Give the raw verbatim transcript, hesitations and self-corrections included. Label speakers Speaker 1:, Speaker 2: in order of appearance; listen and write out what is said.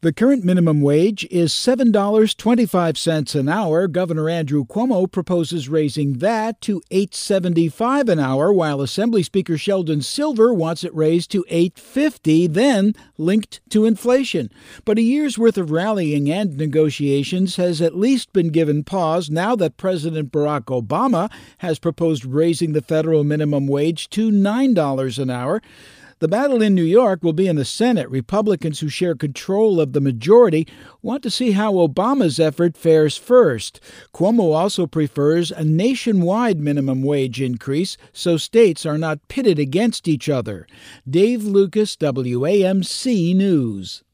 Speaker 1: The current minimum wage is seven dollars and twenty-five cents an hour. Governor Andrew Cuomo proposes raising that to eight dollars and seventy-five cents an hour, while Assembly Speaker Sheldon Silver wants it raised to eight dollars and fifty cents, then linked to inflation. But a year's worth of rallying and negotiations has at least been given pause now that President Barack Obama has proposed raising the federal minimum wage to nine dollars an hour. The battle in New York will be in the Senate. Republicans who share control of the majority want to see how Obama's effort fares first. Cuomo also prefers a nationwide minimum wage increase so states are not pitted against each other. Dave Lucas, W A M C News.